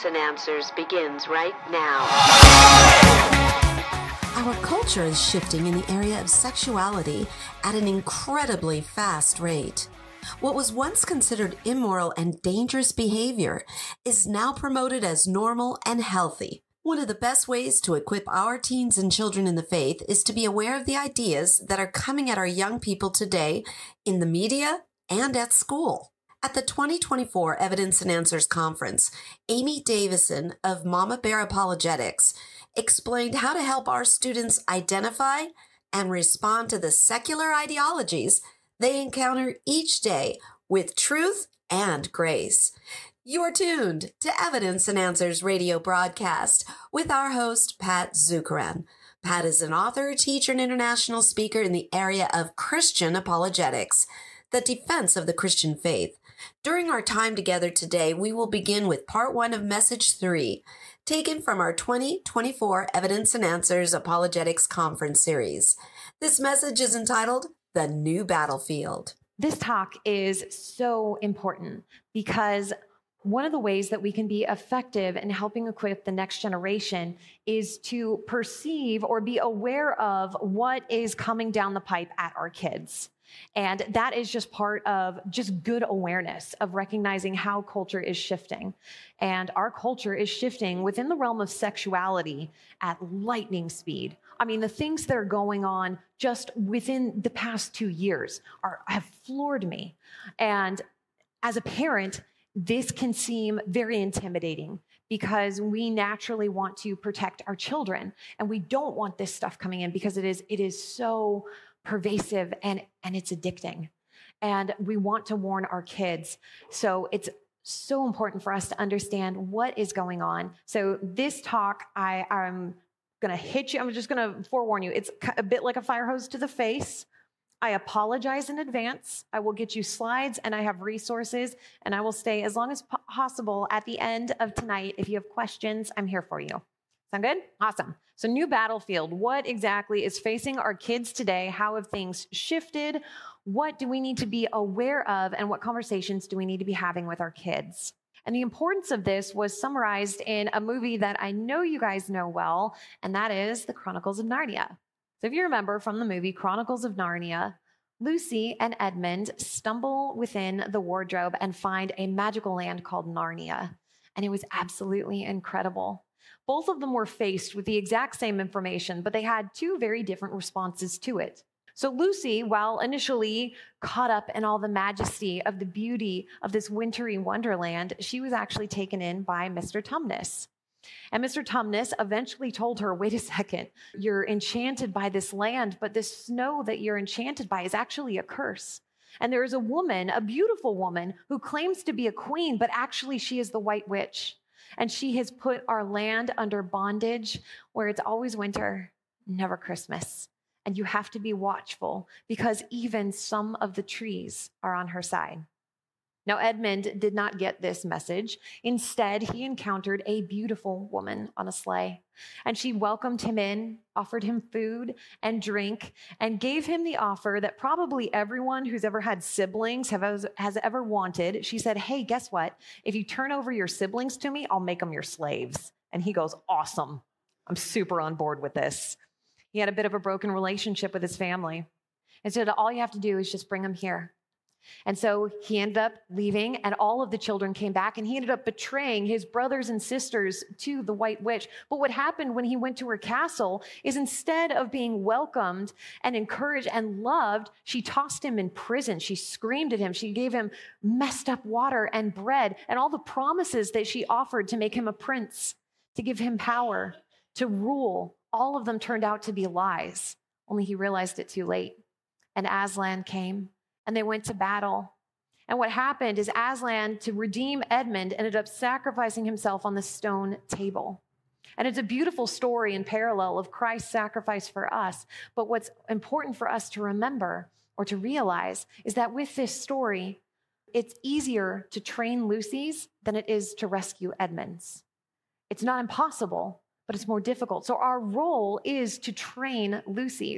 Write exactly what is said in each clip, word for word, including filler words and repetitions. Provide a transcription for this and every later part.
Evidence and Answers begins right now. Our culture is shifting in the area of sexuality at an incredibly fast rate. What was once considered immoral and dangerous behavior is now promoted as normal and healthy. One of the best ways to equip our teens and children in the faith is to be aware of the ideas that are coming at our young people today in the media and at school. At the twenty twenty-four Evidence and Answers Conference, Amy Davison of Mama Bear Apologetics explained how to help our students identify and respond to the secular ideologies they encounter each day with truth and grace. You're tuned to Evidence and Answers radio broadcast with our host, Pat Zukeran. Pat is an author, teacher, and international speaker in the area of Christian apologetics, the defense of the Christian faith. During our time together today, we will begin with part one of message three, taken from our twenty twenty-four Evidence and Answers Apologetics Conference series. This message is entitled, The New Battlefield. This talk is so important because one of the ways that we can be effective in helping equip the next generation is to perceive or be aware of what is coming down the pipe at our kids. And that is just part of just good awareness of recognizing how culture is shifting. And our culture is shifting within the realm of sexuality at lightning speed. I mean, the things that are going on just within the past two years are have floored me. And as a parent, this can seem very intimidating because we naturally want to protect our children and we don't want this stuff coming in because it is it is so pervasive and, and it's addicting. And we want to warn our kids. So it's so important for us to understand what is going on. So this talk, I, I'm going to hit you. I'm just going to forewarn you. It's a bit like a fire hose to the face. I apologize in advance. I will get you slides and I have resources and I will stay as long as possible at the end of tonight. If you have questions, I'm here for you. Sound good? Awesome. So new battlefield. What exactly is facing our kids today? How have things shifted? What do we need to be aware of? And what conversations do we need to be having with our kids? And the importance of this was summarized in a movie that I know you guys know well, and that is The Chronicles of Narnia. So if you remember from the movie Chronicles of Narnia, Lucy and Edmund stumble within the wardrobe and find a magical land called Narnia. And it was absolutely incredible. Both of them were faced with the exact same information, but they had two very different responses to it. So Lucy, while initially caught up in all the majesty of the beauty of this wintry wonderland, she was actually taken in by Mister Tumnus. And Mister Tumnus eventually told her, wait a second, you're enchanted by this land, but this snow that you're enchanted by is actually a curse. And there is a woman, a beautiful woman, who claims to be a queen, but actually she is the White Witch. And she has put our land under bondage where it's always winter, never Christmas. And you have to be watchful because even some of the trees are on her side. Now, Edmund did not get this message. Instead, he encountered a beautiful woman on a sleigh, and she welcomed him in, offered him food and drink, and gave him the offer that probably everyone who's ever had siblings have, has ever wanted. She said, hey, guess what? If you turn over your siblings to me, I'll make them your slaves. And he goes, awesome. I'm super on board with this. He had a bit of a broken relationship with his family. And so all you have to do is just bring them here. And so he ended up leaving, and all of the children came back, and he ended up betraying his brothers and sisters to the White Witch. But what happened when he went to her castle is instead of being welcomed and encouraged and loved, she tossed him in prison. She screamed at him. She gave him messed up water and bread and all the promises that she offered to make him a prince, to give him power, to rule. All of them turned out to be lies, only he realized it too late. And Aslan came. And they went to battle. And what happened is Aslan, to redeem Edmund, ended up sacrificing himself on the stone table. And it's a beautiful story in parallel of Christ's sacrifice for us. But what's important for us to remember or to realize is that with this story, it's easier to train Lucy's than it is to rescue Edmund's. It's not impossible, but it's more difficult. So our role is to train Lucy's.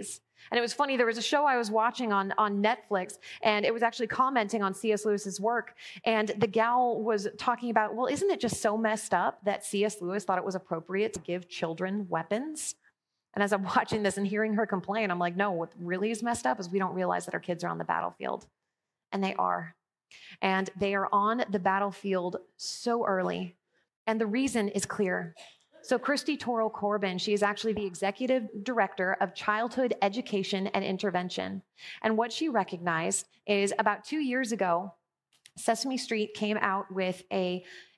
And it was funny, there was a show I was watching on, on Netflix, and it was actually commenting on C S. Lewis's work. And the gal was talking about, well, isn't it just so messed up that C S. Lewis thought it was appropriate to give children weapons? And as I'm watching this and hearing her complain, I'm like, no, what really is messed up is we don't realize that our kids are on the battlefield. And they are. And they are on the battlefield so early. And the reason is clear. So Christy Torrell Corbin, she is actually the executive director of childhood education and intervention. And what she recognized is about two years ago, Sesame Street came out with a,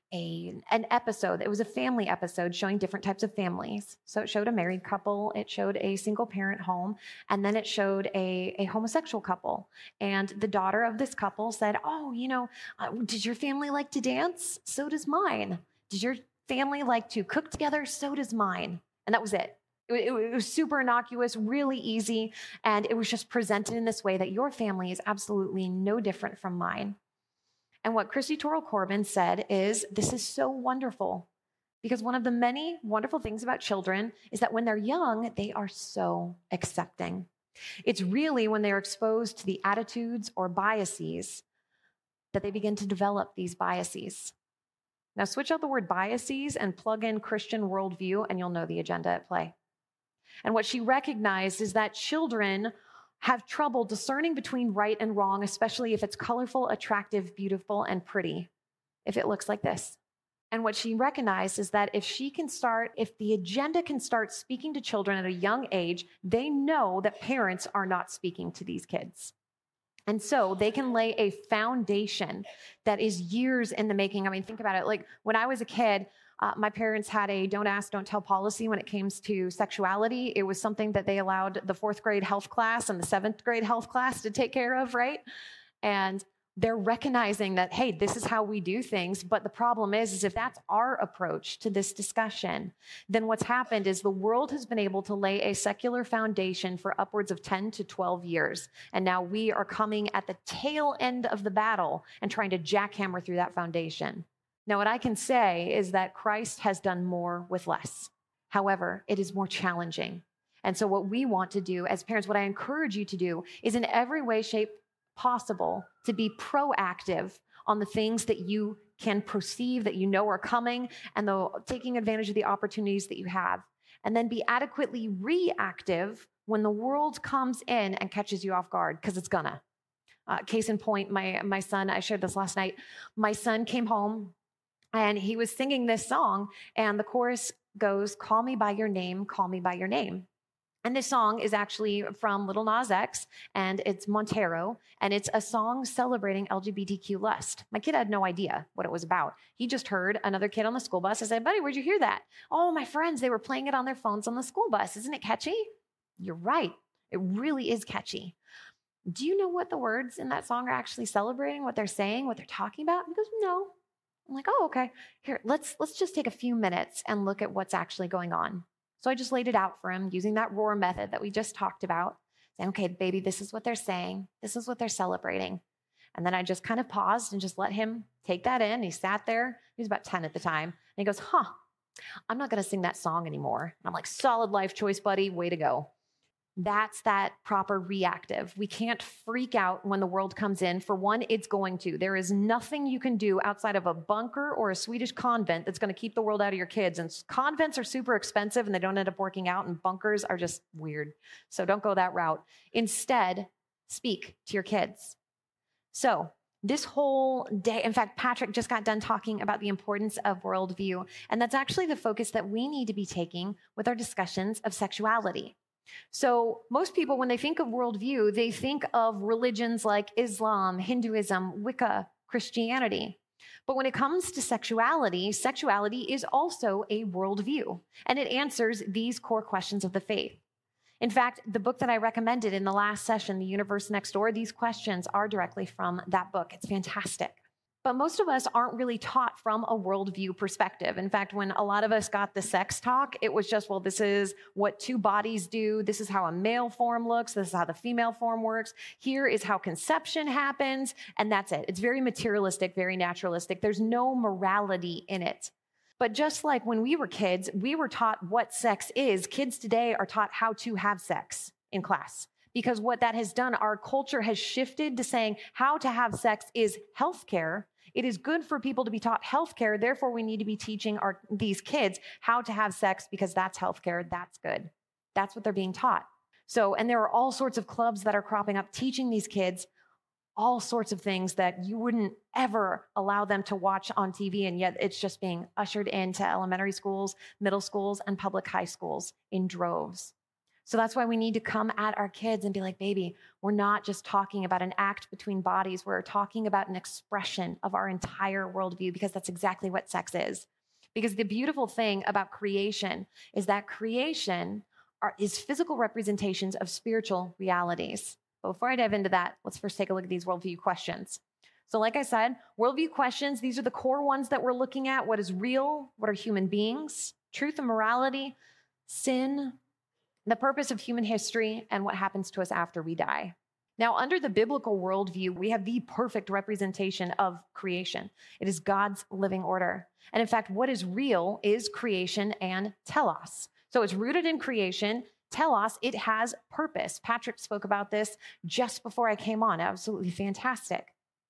a an episode. It was a family episode showing different types of families. So it showed a married couple, it showed a single parent home, and then it showed a, a homosexual couple. And the daughter of this couple said, oh, you know, uh, does your family like to dance? So does mine. Does your family like to cook together? So does mine. And that was it. It, it. it was super innocuous, really easy. And it was just presented in this way that your family is absolutely no different from mine. And what Christy Torrell Corbin said is, this is so wonderful. Because one of the many wonderful things about children is that when they're young, they are so accepting. It's really when they're exposed to the attitudes or biases that they begin to develop these biases. Now switch out the word biases and plug in Christian worldview, and you'll know the agenda at play. And what she recognized is that children have trouble discerning between right and wrong, especially if it's colorful, attractive, beautiful, and pretty, if it looks like this. And what she recognized is that if she can start, if the agenda can start speaking to children at a young age, they know that parents are not speaking to these kids. And so they can lay a foundation that is years in the making. I mean, think about it. Like when I was a kid, uh, my parents had a don't ask, don't tell policy when it came to sexuality. It was something that they allowed the fourth grade health class and the seventh grade health class to take care of, right? And they're recognizing that, hey, this is how we do things. But the problem is, is if that's our approach to this discussion, then what's happened is the world has been able to lay a secular foundation for upwards of ten to twelve years. And now we are coming at the tail end of the battle and trying to jackhammer through that foundation. Now, what I can say is that Christ has done more with less. However, it is more challenging. And so what we want to do as parents, what I encourage you to do is in every way, shape, possible to be proactive on the things that you can perceive, that you know are coming, and the taking advantage of the opportunities that you have. And then be adequately reactive when the world comes in and catches you off guard, because it's gonna. Uh, case in point, my, my son, I shared this last night, my son came home and he was singing this song, and the chorus goes, call me by your name, call me by your name. And this song is actually from Lil Nas X, and it's Montero, and it's a song celebrating L G B T Q lust. My kid had no idea what it was about. He just heard another kid on the school bus. I said, buddy, where'd you hear that? Oh, my friends, they were playing it on their phones on the school bus. Isn't it catchy? You're right. It really is catchy. Do you know what the words in that song are actually celebrating, what they're saying, what they're talking about? He goes, no. I'm like, oh, okay. Here, let's let's just take a few minutes and look at what's actually going on. So I just laid it out for him using that roar method that we just talked about. Saying, okay, baby, this is what they're saying. This is what they're celebrating. And then I just kind of paused and just let him take that in. He sat there. He was about ten at the time. And he goes, huh, I'm not going to sing that song anymore. And I'm like, solid life choice, buddy. Way to go. That's that proper reactive. We can't freak out when the world comes in. For one, it's going to. There is nothing you can do outside of a bunker or a Swedish convent that's going to keep the world out of your kids. And convents are super expensive and they don't end up working out, and bunkers are just weird. So don't go that route. Instead, speak to your kids. So this whole day, in fact, Patrick just got done talking about the importance of worldview. And that's actually the focus that we need to be taking with our discussions of sexuality. So most people, when they think of worldview, they think of religions like Islam, Hinduism, Wicca, Christianity. But when it comes to sexuality, sexuality is also a worldview, and it answers these core questions of the faith. In fact, the book that I recommended in the last session, The Universe Next Door, these questions are directly from that book. It's fantastic. But most of us aren't really taught from a worldview perspective. In fact, when a lot of us got the sex talk, it was just, well, this is what two bodies do. This is how a male form looks. This is how the female form works. Here is how conception happens. And that's it. It's very materialistic, very naturalistic. There's no morality in it. But just like when we were kids, we were taught what sex is. Kids today are taught how to have sex in class. because what that has done, our culture has shifted to saying how to have sex is healthcare. It is good for people to be taught healthcare. Therefore, we need to be teaching our these kids how to have sex because that's healthcare. That's good. That's what they're being taught. So, and there are all sorts of clubs that are cropping up teaching these kids all sorts of things that you wouldn't ever allow them to watch on T V. And yet it's just being ushered into elementary schools, middle schools, and public high schools in droves. So that's why we need to come at our kids and be like, baby, we're not just talking about an act between bodies. We're talking about an expression of our entire worldview, because that's exactly what sex is. Because the beautiful thing about creation is that creation are, is physical representations of spiritual realities. But before I dive into that, let's first take a look at these worldview questions. So like I said, worldview questions, these are the core ones that we're looking at. What is real? What are human beings? Truth and morality, sin, the purpose of human history, and what happens to us after we die. Now, under the biblical worldview, we have the perfect representation of creation. It is God's living order. And in fact, what is real is creation and telos. So it's rooted in creation. Telos, it has purpose. Patrick spoke about this just before I came on. Absolutely fantastic.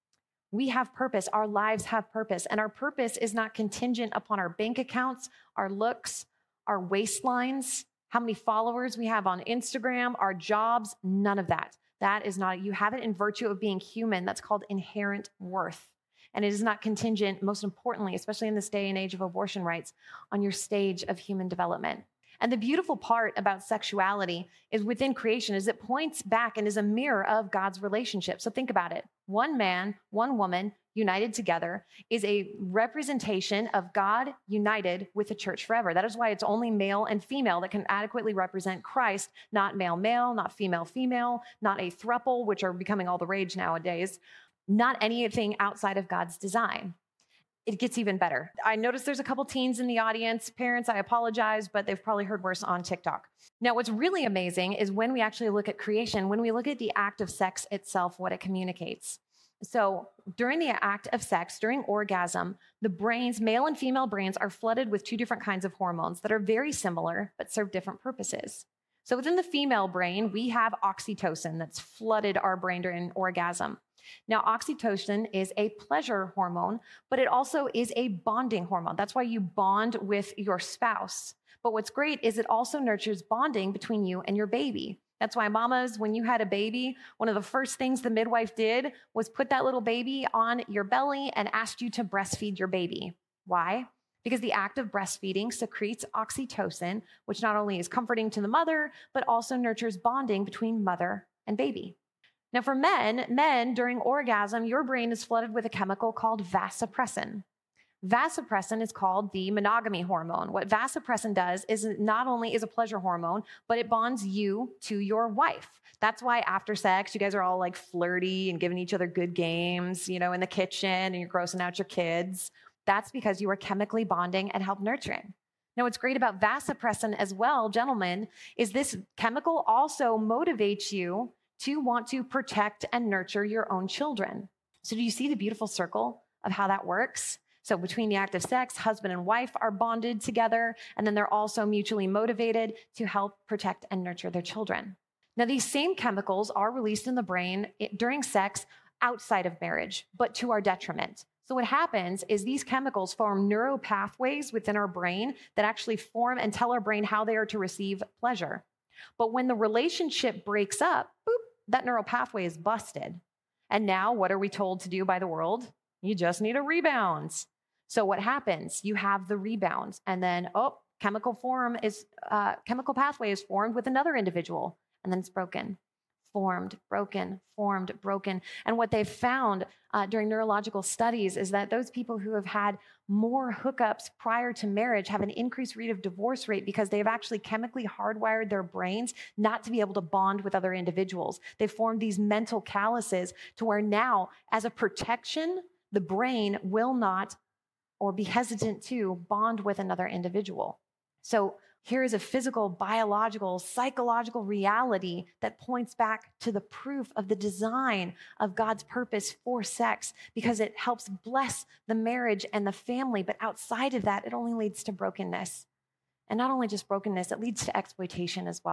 We have purpose. Our lives have purpose. And our purpose is not contingent upon our bank accounts, our looks, our waistlines, how many followers we have on Instagram, our jobs, none of that. That is not, you have it in virtue of being human. That's called inherent worth. And it is not contingent, most importantly, especially in this day and age of abortion rights, on your stage of human development. And the beautiful part about sexuality is within creation is it points back and is a mirror of God's relationship. So think about it. One man, one woman united together is a representation of God united with the church forever. That is why it's only male and female that can adequately represent Christ, not male-male, not female-female, not a throuple, which are becoming all the rage nowadays, not anything outside of God's design. It gets even better. I noticed there's a couple teens in the audience. Parents, I apologize, but they've probably heard worse on TikTok. Now, what's really amazing is when we actually look at creation, when we look at the act of sex itself, what it communicates. So during the act of sex, during orgasm, the brains, male and female brains, are flooded with two different kinds of hormones that are very similar, but serve different purposes. So within the female brain, we have oxytocin that's flooded our brain during orgasm. Now, oxytocin is a pleasure hormone, but it also is a bonding hormone. That's why you bond with your spouse. But what's great is it also nurtures bonding between you and your baby. That's why mamas, when you had a baby, one of the first things the midwife did was put that little baby on your belly and asked you to breastfeed your baby. Why? Because the act of breastfeeding secretes oxytocin, which not only is comforting to the mother, but also nurtures bonding between mother and baby. Now for men, men during orgasm, your brain is flooded with a chemical called vasopressin. Vasopressin is called the monogamy hormone. What vasopressin does is not only is a pleasure hormone, but it bonds you to your wife. That's why after sex, you guys are all like flirty and giving each other good games, you know, in the kitchen, and you're grossing out your kids. That's because you are chemically bonding and help nurturing. Now, what's great about vasopressin as well, gentlemen, is this chemical also motivates you to want to protect and nurture your own children. So do you see the beautiful circle of how that works? So between the act of sex, husband and wife are bonded together, and then they're also mutually motivated to help protect and nurture their children. Now, these same chemicals are released in the brain during sex outside of marriage, but to our detriment. So what happens is these chemicals form neural pathways within our brain that actually form and tell our brain how they are to receive pleasure. But when the relationship breaks up, boop, that neural pathway is busted. And now what are we told to do by the world? You just need a rebound. So what happens? You have the rebound, and then, oh, chemical form is, uh, chemical pathway is formed with another individual, and then it's broken. Formed, broken, formed, broken. And what they've found uh, during neurological studies is that those people who have had more hookups prior to marriage have an increased rate of divorce rate because they've actually chemically hardwired their brains not to be able to bond with other individuals. They formed these mental calluses to where now, as a protection, the brain will not or be hesitant to bond with another individual. So here is a physical, biological, psychological reality that points back to the proof of the design of God's purpose for sex, because it helps bless the marriage and the family. But outside of that, it only leads to brokenness. And not only just brokenness, it leads to exploitation as well.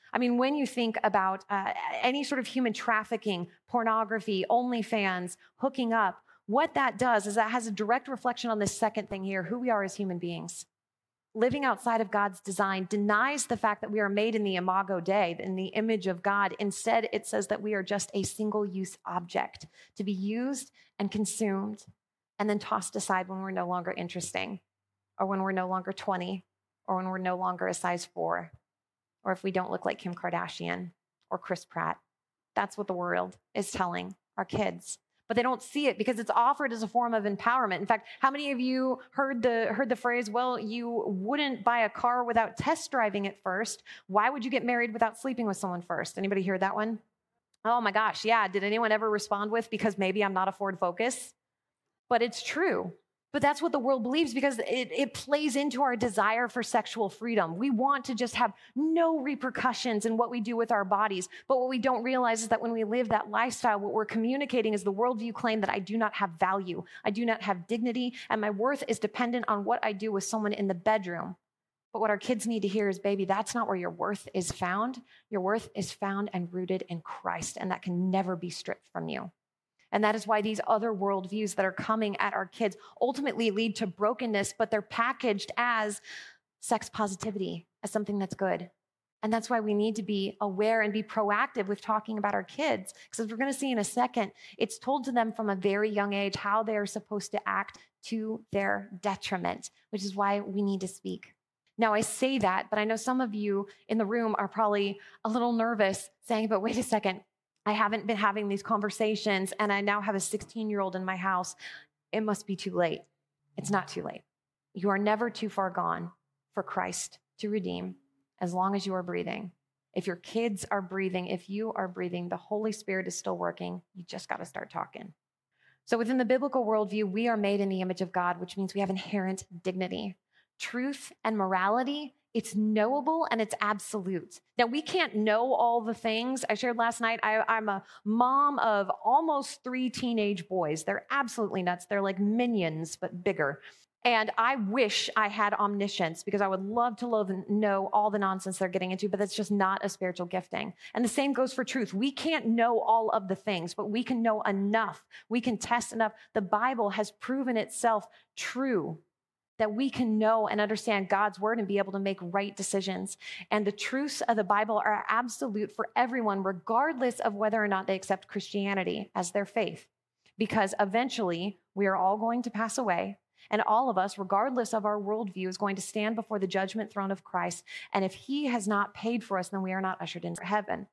I mean, when you think about uh, any sort of human trafficking, pornography, OnlyFans, hooking up, what that does is that has a direct reflection on this second thing here, who we are as human beings. Living outside of God's design denies the fact that we are made in the imago Dei, in the image of God. Instead, it says that we are just a single-use object to be used and consumed and then tossed aside when we're no longer interesting, or when we're no longer twenty, or when we're no longer a size four, or if we don't look like Kim Kardashian or Chris Pratt. That's what the world is telling our kids. But they don't see it because it's offered as a form of empowerment. In fact, how many of you heard the heard the phrase, well, you wouldn't buy a car without test driving it first. Why would you get married without sleeping with someone first? Anybody hear that one? Oh my gosh, yeah. Did anyone ever respond with, because maybe I'm not a Ford Focus? But it's true. But that's what the world believes because it, it plays into our desire for sexual freedom. We want to just have no repercussions in what we do with our bodies. But what we don't realize is that when we live that lifestyle, what we're communicating is the worldview claim that I do not have value, I do not have dignity, and my worth is dependent on what I do with someone in the bedroom. But what our kids need to hear is, baby, that's not where your worth is found. Your worth is found and rooted in Christ, and that can never be stripped from you. And that is why these other worldviews that are coming at our kids ultimately lead to brokenness, but they're packaged as sex positivity, as something that's good. And that's why we need to be aware and be proactive with talking about our kids. Because as we're going to see in a second, it's told to them from a very young age how they are supposed to act to their detriment, which is why we need to speak. Now, I say that, but I know some of you in the room are probably a little nervous saying, but wait a second, I haven't been having these conversations, and I now have a sixteen-year-old in my house. It must be too late. It's not too late. You are never too far gone for Christ to redeem as long as you are breathing. If your kids are breathing, if you are breathing, the Holy Spirit is still working. You just got to start talking. So within the biblical worldview, we are made in the image of God, which means we have inherent dignity. Truth and morality, it's knowable and it's absolute. Now, we can't know all the things. I shared last night, I, I'm a mom of almost three teenage boys. They're absolutely nuts. They're like minions, but bigger. And I wish I had omniscience because I would love to love and know all the nonsense they're getting into, but that's just not a spiritual gifting. And the same goes for truth. We can't know all of the things, but we can know enough. We can test enough. The Bible has proven itself true, that we can know and understand God's word and be able to make right decisions. And the truths of the Bible are absolute for everyone, regardless of whether or not they accept Christianity as their faith. Because eventually, we are all going to pass away, and all of us, regardless of our worldview, is going to stand before the judgment throne of Christ. And if he has not paid for us, then we are not ushered into heaven,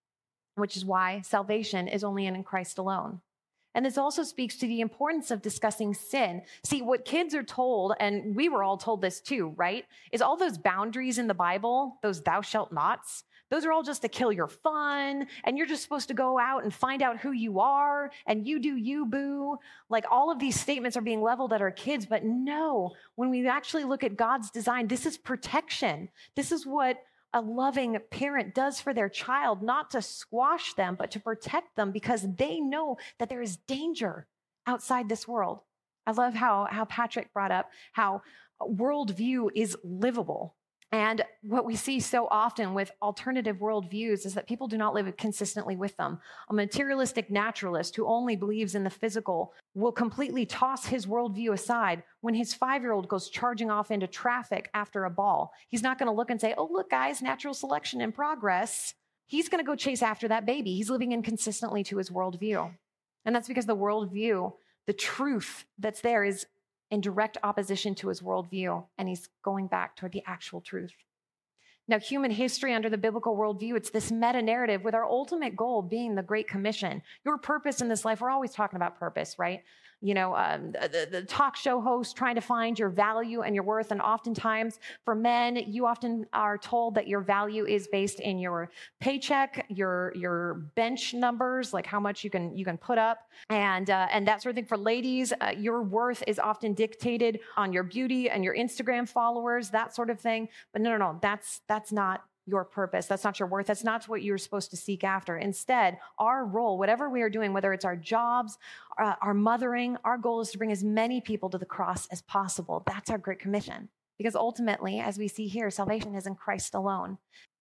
which is why salvation is only in Christ alone. And this also speaks to the importance of discussing sin. See, what kids are told, and we were all told this too, right, is all those boundaries in the Bible, those thou shalt nots, those are all just to kill your fun, and you're just supposed to go out and find out who you are, and you do you, boo. Like all of these statements are being leveled at our kids, but no, when we actually look at God's design, this is protection. This is what a loving parent does for their child, not to squash them, but to protect them because they know that there is danger outside this world. I love how, how Patrick brought up how worldview is livable. And what we see so often with alternative worldviews is that people do not live consistently with them. A materialistic naturalist who only believes in the physical will completely toss his worldview aside when his five-year-old goes charging off into traffic after a ball. He's not going to look and say, oh, look, guys, natural selection in progress. He's going to go chase after that baby. He's living inconsistently to his worldview. And that's because the worldview, the truth that's there is in direct opposition to his worldview, and he's going back toward the actual truth. Now, human history under the biblical worldview, it's this meta-narrative with our ultimate goal being the Great Commission. Your purpose in this life, we're always talking about purpose, right? You know, um, the, the talk show host trying to find your value and your worth. And oftentimes for men, you often are told that your value is based in your paycheck, your your bench numbers, like how much you can you can put up, and uh, and that sort of thing. For ladies, uh, your worth is often dictated on your beauty and your Instagram followers, that sort of thing. But no, no, no, that's that's not your purpose. That's not your worth. That's not what you're supposed to seek after. Instead, our role, whatever we are doing, whether it's our jobs, uh, our mothering, our goal is to bring as many people to the cross as possible. That's our Great Commission. Because ultimately, as we see here, salvation is in Christ alone.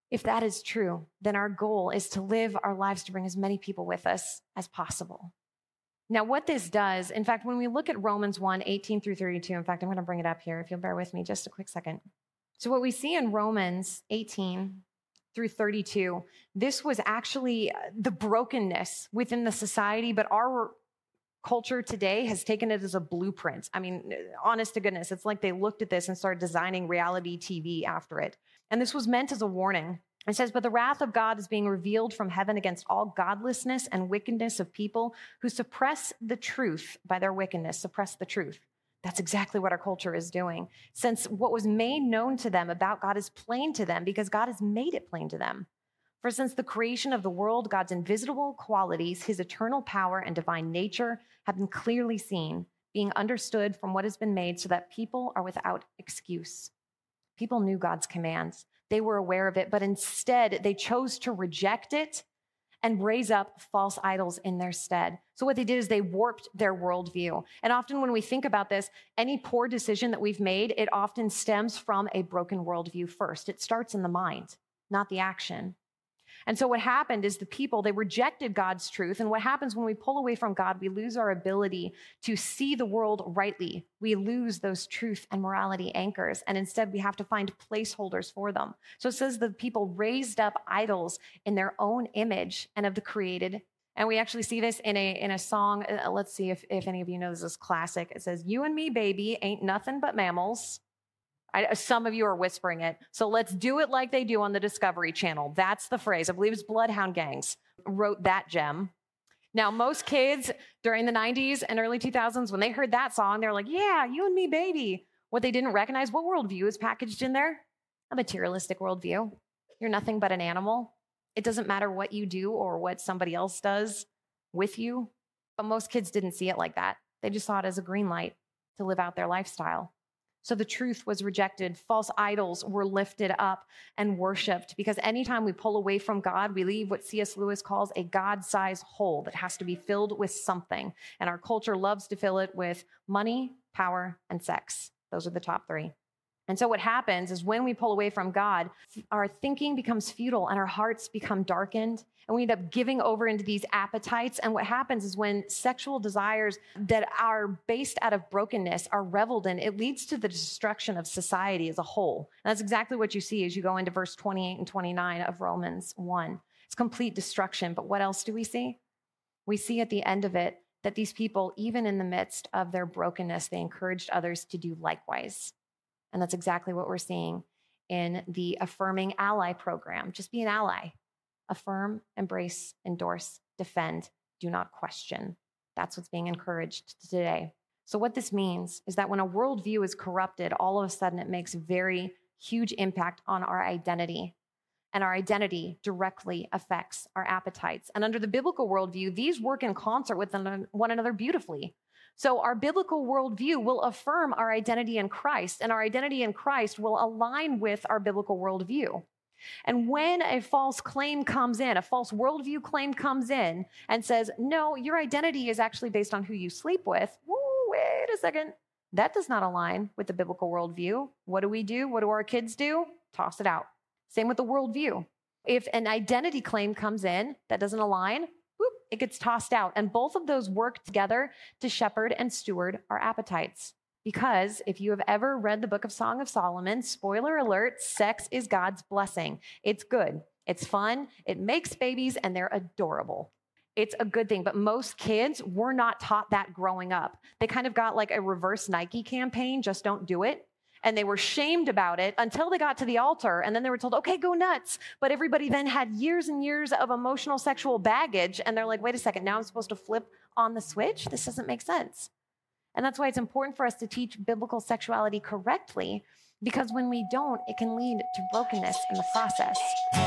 If that is true, then our goal is to live our lives to bring as many people with us as possible. Now, what this does, in fact, when we look at Romans one, eighteen through thirty-two, in fact, I'm going to bring it up here if you'll bear with me just a quick second. So what we see in Romans eighteen through thirty-two, this was actually the brokenness within the society, but our culture today has taken it as a blueprint. I mean, honest to goodness, it's like they looked at this and started designing reality T V after it. And this was meant as a warning. It says, but the wrath of God is being revealed from heaven against all godlessness and wickedness of people who suppress the truth by their wickedness, suppress the truth. That's exactly what our culture is doing. Since what was made known to them about God is plain to them because God has made it plain to them. For since the creation of the world, God's invisible qualities, his eternal power and divine nature have been clearly seen, being understood from what has been made so that people are without excuse. People knew God's commands. They were aware of it, but instead they chose to reject it and raise up false idols in their stead. So what they did is they warped their worldview. And often when we think about this, any poor decision that we've made, it often stems from a broken worldview first. It starts in the mind, not the action. And so what happened is the people, they rejected God's truth. And what happens when we pull away from God, we lose our ability to see the world rightly. We lose those truth and morality anchors. And instead, we have to find placeholders for them. So it says the people raised up idols in their own image and of the created. And we actually see this in a, in a song. Uh, let's see if, if any of you know this is classic. It says, you and me, baby, ain't nothing but mammals. I, some of you are whispering it. So let's do it like they do on the Discovery Channel. That's the phrase. I believe it's Bloodhound Gangs wrote that gem. Now, most kids during the nineties and early two thousands, when they heard that song, they're like, yeah, you and me, baby. What they didn't recognize, what worldview is packaged in there? A materialistic worldview. You're nothing but an animal. It doesn't matter what you do or what somebody else does with you. But most kids didn't see it like that. They just saw it as a green light to live out their lifestyle. So the truth was rejected. False idols were lifted up and worshiped because anytime we pull away from God, we leave what C S Lewis calls a God-sized hole that has to be filled with something. And our culture loves to fill it with money, power, and sex. Those are the top three. And so what happens is when we pull away from God, our thinking becomes futile and our hearts become darkened. And we end up giving over into these appetites. And what happens is when sexual desires that are based out of brokenness are reveled in, it leads to the destruction of society as a whole. And that's exactly what you see as you go into verse twenty-eight and twenty-nine of Romans one. It's complete destruction. But what else do we see? We see at the end of it that these people, even in the midst of their brokenness, they encouraged others to do likewise. And that's exactly what we're seeing in the Affirming Ally program. Just be an ally. Affirm, embrace, endorse, defend, do not question. That's what's being encouraged today. So what this means is that when a worldview is corrupted, all of a sudden it makes very huge impact on our identity. And our identity directly affects our appetites. And under the biblical worldview, these work in concert with one another beautifully. So our biblical worldview will affirm our identity in Christ, and our identity in Christ will align with our biblical worldview. And when a false claim comes in, a false worldview claim comes in and says, no, your identity is actually based on who you sleep with. Woo, wait a second. That does not align with the biblical worldview. What do we do? What do our kids do? Toss it out. Same with the worldview. If an identity claim comes in that doesn't align, whoop, it gets tossed out. And both of those work together to shepherd and steward our appetites. Because if you have ever read the book of Song of Solomon, spoiler alert, sex is God's blessing. It's good. It's fun. It makes babies and they're adorable. It's a good thing. But most kids were not taught that growing up. They kind of got like a reverse Nike campaign, just don't do it. And they were shamed about it until they got to the altar. And then they were told, okay, go nuts. But everybody then had years and years of emotional sexual baggage. And they're like, wait a second, now I'm supposed to flip on the switch? This doesn't make sense. And that's why it's important for us to teach biblical sexuality correctly, because when we don't, it can lead to brokenness in the process.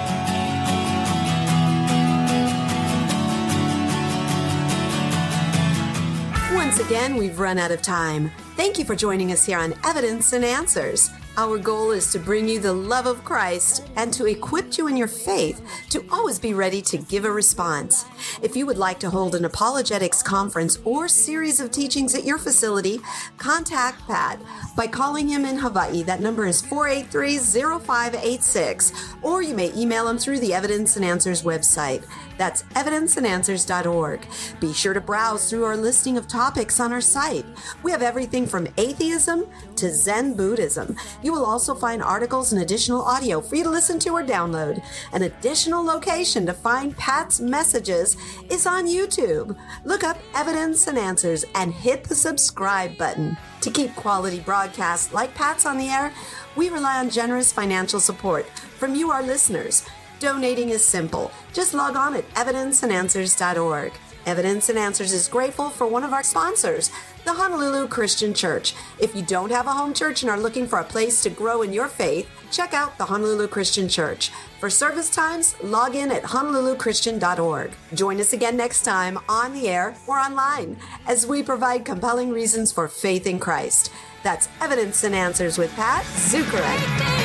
Once again, we've run out of time. Thank you for joining us here on Evidence and Answers. Our goal is to bring you the love of Christ and to equip you in your faith to always be ready to give a response. If you would like to hold an apologetics conference or series of teachings at your facility, contact Pat by calling him in Hawaii. That number is four eight three, zero five eight six, or you may email him through the Evidence and Answers website. That's evidence and answers dot org. Be sure to browse through our listing of topics on our site. We have everything from atheism to Zen Buddhism. You will also find articles and additional audio for you to listen to or download. An additional location to find Pat's messages is on YouTube. Look up Evidence and Answers and hit the subscribe button. To keep quality broadcasts like Pat's on the air, we rely on generous financial support from you, our listeners. Donating is simple. Just log on at evidence and answers dot org. Evidence and Answers is grateful for one of our sponsors, the Honolulu Christian Church. If you don't have a home church and are looking for a place to grow in your faith, check out the Honolulu Christian Church. For service times, log in at honolulu christian dot org. Join us again next time on the air or online as we provide compelling reasons for faith in Christ. That's Evidence and Answers with Pat Zukeran.